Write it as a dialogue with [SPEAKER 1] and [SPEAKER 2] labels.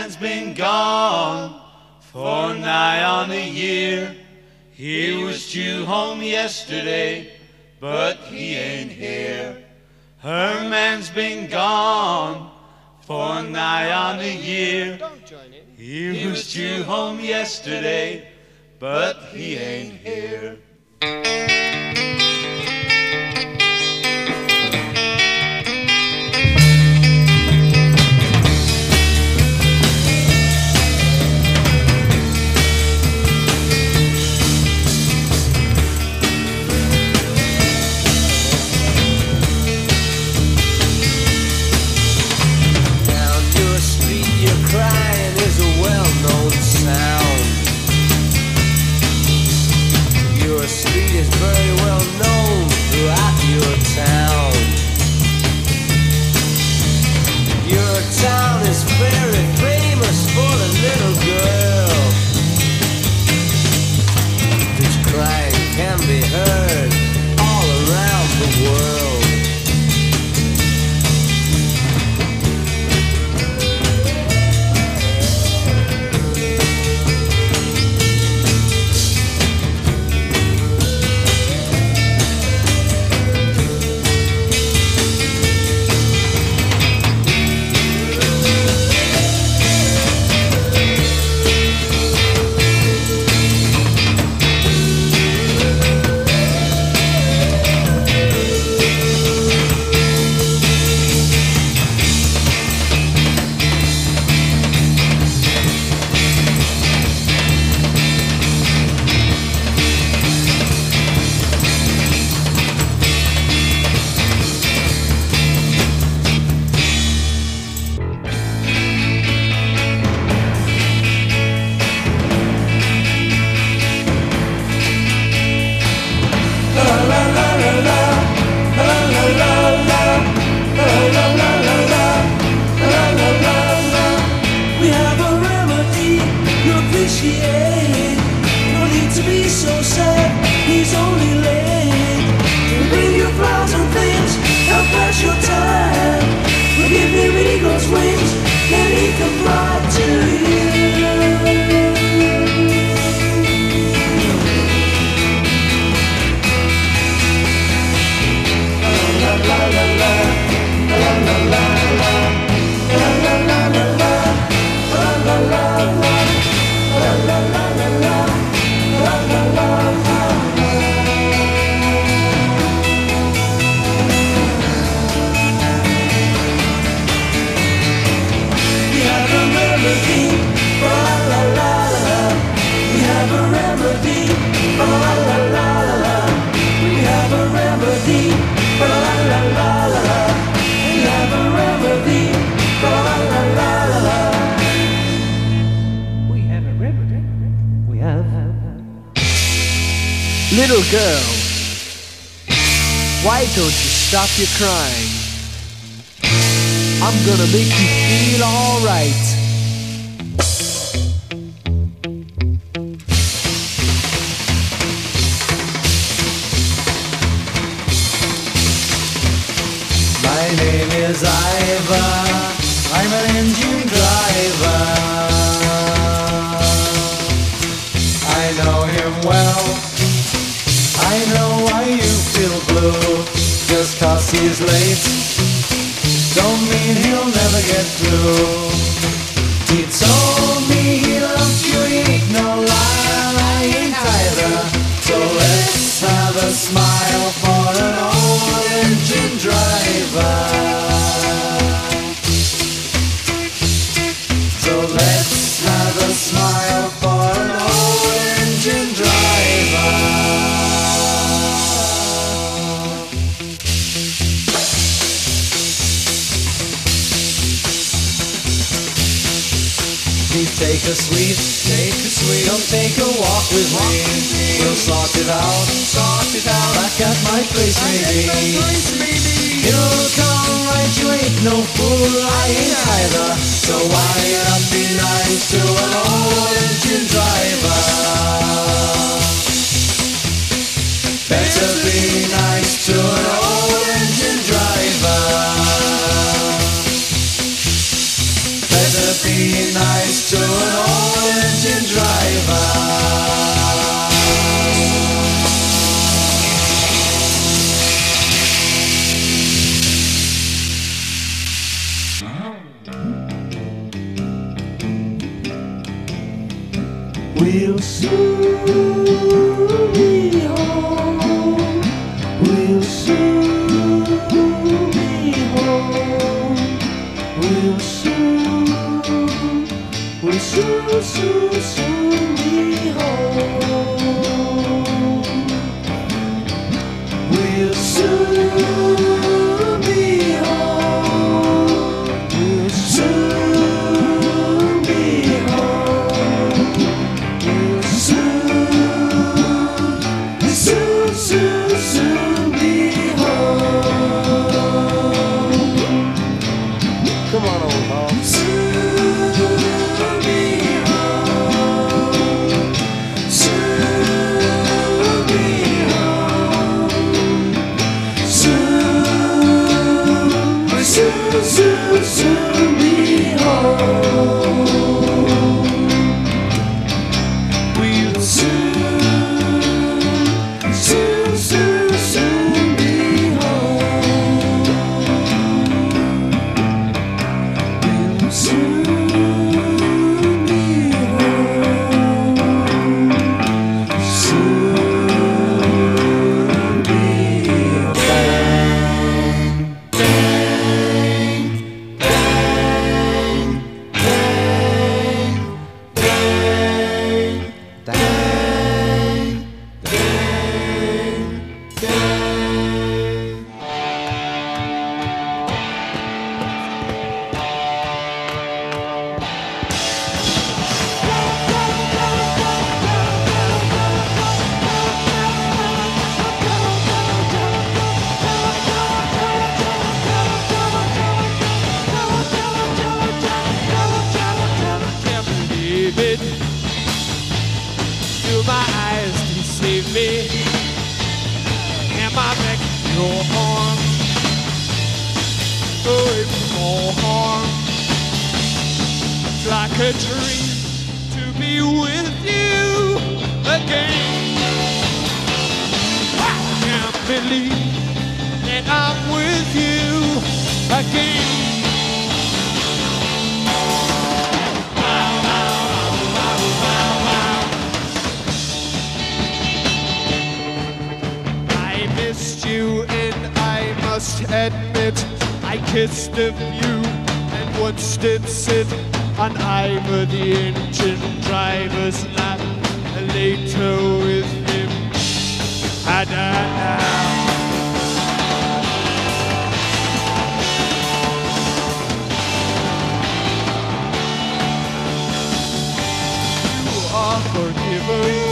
[SPEAKER 1] man's been gone for nigh on a year. He was due home yesterday, but he ain't here. Her man's been gone for nigh on a year. He was due home yesterday, but he ain't here.
[SPEAKER 2] Crying is a well-known sound. Your street is very well known throughout your town. Your town is very famous for the little girl whose crying can be heard all around the world. Little girl, why don't you stop your crying? I'm gonna make you feel alright.
[SPEAKER 1] My name is Ivor, I'm an engine driver. I know him well, I know why you feel blue. Just 'cause he's late don't mean he'll never get through. He told me he loved you, he ain't no liar, I ain't either. So let's have a smile for an old engine driver. So let's have a smile for an old engine driver. Please take a sweet, come take a walk with me. We'll sort it out, back at my place maybe. You'll come right, you ain't no fool, I ain't either. So why not be nice to an old engine driver? Better be nice to an old engine driver. Better be be nice to an old engine driver. We'll soon be home. We'll soon be home. We'll soon be home. We'll soon be home. We'll soon be home. We'll soon be home. Come on, old Hall. Soon be home. We'll soon be home. We'll soon be home. Soon be home.
[SPEAKER 2] Till my eyes deceive me, and my back your arms, away from all harm. It's like a dream to be with you again. I can't believe that I'm with you again. You and I must admit I kissed of you and once did sit on either the engine driver's lap and later with him. You are forgiven.